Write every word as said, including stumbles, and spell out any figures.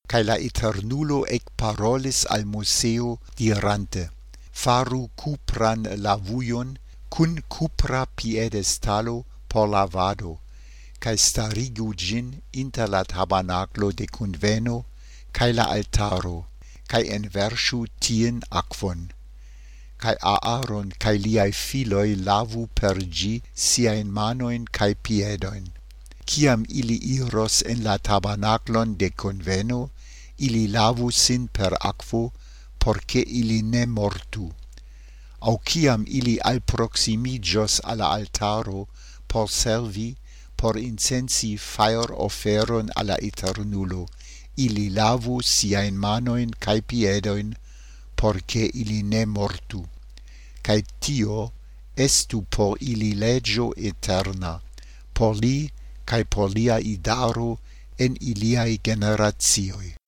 cae la Eternulo ec parolis al Moseo dirante: faru cupran lavuion cun cupra piedestalo por lavado, cae starigu gin inter la tabernaclo de conveno cae la altaro, cae enversu tien aquon. Cae Aaron cae liae filoi lavu per gi siain manoin cae piedoin. Ciam ili iros en la tabernaclon de conveno, ili lavu sin per aquo, porce ili ne mortu. Au ciam ili alproximigios alla altaro por servi, por incensi faer oferon alla Eternulo, ili lavu siain manoin cae piedoin, porce ili ne mortu. Cae tio estu por ili legio eterna, por li cae por lia idaro en iliae generatioi.